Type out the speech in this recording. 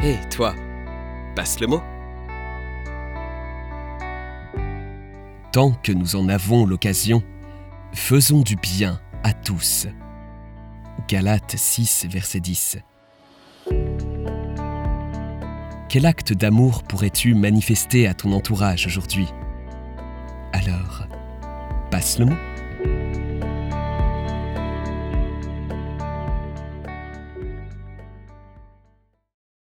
Hé, toi, passe le mot. Tant que nous en avons l'occasion, faisons du bien à tous. Galates 6, verset 10. Quel acte d'amour pourrais-tu manifester à ton entourage aujourd'hui ? Alors, passe le mot.